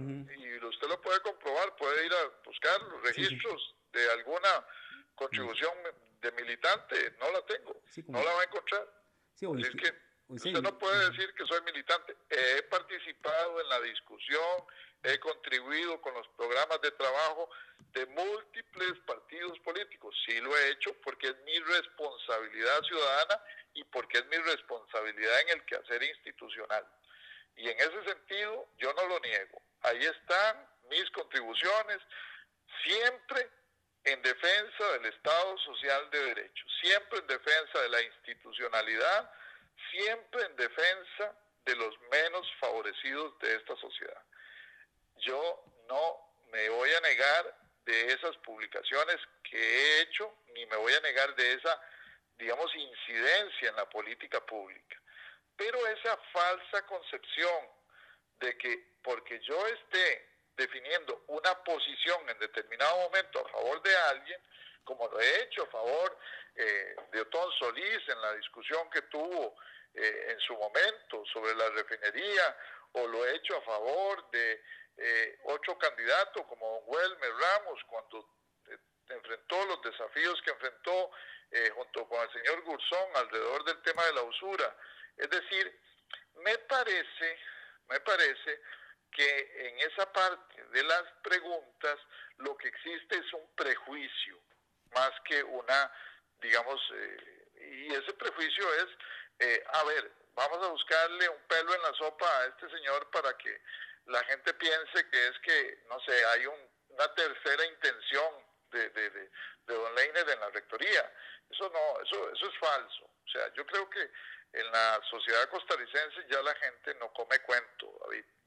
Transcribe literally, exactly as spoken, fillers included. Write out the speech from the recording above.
Uh-huh. y usted lo puede comprobar, puede ir a buscar los Sí, sí. registros de alguna contribución de militante, no la tengo, Sí, no como, la va a encontrar. sí, o, Así es que o sea, usted no puede decir que soy militante. He participado en la discusión, he contribuido con los programas de trabajo de múltiples partidos políticos. Sí lo he hecho porque es mi responsabilidad ciudadana y porque es mi responsabilidad en el quehacer institucional. Y en ese sentido, yo no lo niego. Ahí están mis contribuciones, siempre en defensa del Estado Social de Derecho, siempre en defensa de la institucionalidad, siempre en defensa de los menos favorecidos de esta sociedad. Yo no me voy a negar de esas publicaciones que he hecho, ni me voy a negar de esa, digamos, incidencia en la política pública. Pero esa falsa concepción de que porque yo esté definiendo una posición en determinado momento a favor de alguien, como lo he hecho a favor eh, de Otón Solís en la discusión que tuvo eh, en su momento sobre la refinería, o lo he hecho a favor de eh, otro candidato como don Welmer Ramos cuando eh, enfrentó los desafíos que enfrentó eh, junto con el señor Gurzón alrededor del tema de la usura. Es decir, me parece, me parece que en esa parte de las preguntas lo que existe es un prejuicio, más que una, digamos, eh, y ese prejuicio es, eh, a ver, vamos a buscarle un pelo en la sopa a este señor para que la gente piense que es que, no sé, hay un, una tercera intención de, de, de, de don Leiner en la rectoría. Eso no, eso, eso es falso. O sea, yo creo que en la sociedad costarricense ya la gente no come cuento, David.